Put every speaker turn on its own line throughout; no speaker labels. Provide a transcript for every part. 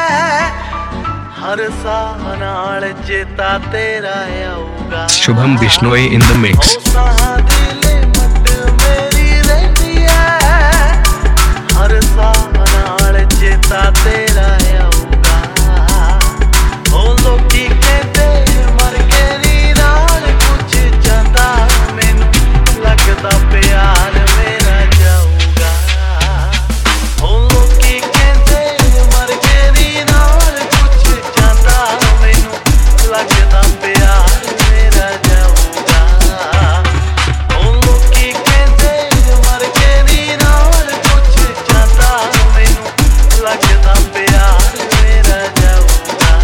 हर साह नाल चेता तेरा आऊगा।
Shubham Bishnoi in the mix.
हर साह नाल चेता तेरा आऊगा। ओ लोकी कहते मर के नी नाल कुछ जांदा, मैनू लगदा प्यार मेरा जाऊगा। ओ लोकी कहते मर के नी नाल कुछ जांदा, मैनू लगदा प्यार मेरा जाऊगा। ओ लोकी कहते मर के नी नाल कुछ जांदा, मैनू लगदा प्यार मेरा जाऊगा।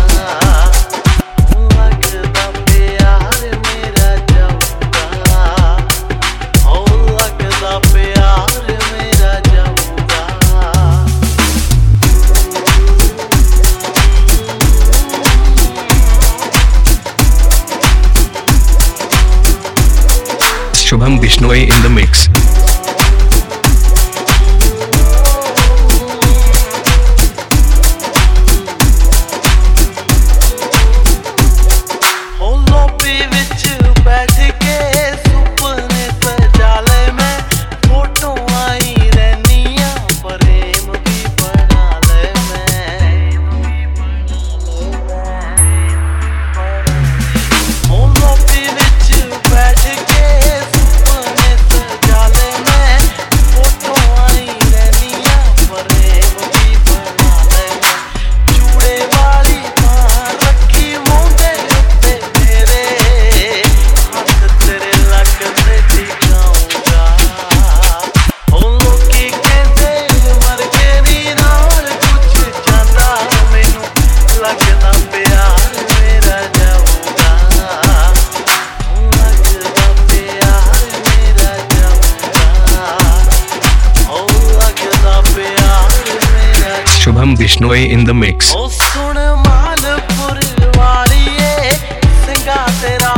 लगदा प्यार मेरा जाऊगा। ओ लगदा प्यार मेरा जाऊगा।
Shubham Bishnoi in the mix.
ओ लोबी विच बैठ के सुपने सजा ले, मैं फोटो आई रहनिया प्रेम भी बना ले। ओ लोबी विच बैठ के सुपने सजा ले, मैं फोटो आई रहनिया प्रेम भी बना ले। चूड़े वाली मां रखी मोंदे उत्ते मेरे, हाथ तेरे लगदे टिकाऊंगा। ओ लोकी कहते मर के नी नाल कुछ जांदा, मैनू लगदा प्यार मेरा जाऊगा। लगदा प्यार मेरा जाऊगा। ओ लगदा प्यार मेरा।
Shubham Bishnoi in the mix.
ओ सुन मालपुर वालिए, सिंगा तेरा